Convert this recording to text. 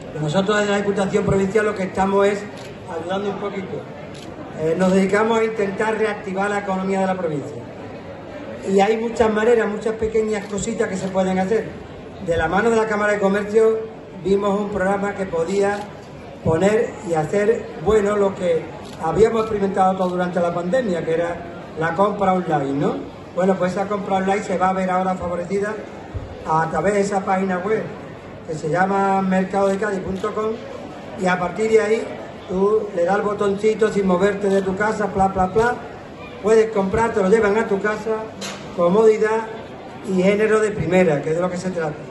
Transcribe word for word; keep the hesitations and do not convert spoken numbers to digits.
Nosotros desde la Diputación Provincial lo que estamos es ayudando un poquito. Eh, nos dedicamos a intentar reactivar la economía de la provincia. Y hay muchas maneras, muchas pequeñas cositas que se pueden hacer. De la mano de la Cámara de Comercio vimos un programa que podía poner y hacer bueno lo que habíamos experimentado todo durante la pandemia, que era la compra online, ¿no? Bueno, pues esa compra online se va a ver ahora favorecida a través de esa página web que se llama mercado de cádiz punto com, y a partir de ahí tú le das el botoncito sin moverte de tu casa, bla, bla, bla, puedes comprar, te lo llevan a tu casa, comodidad y género de primera, que es de lo que se trata.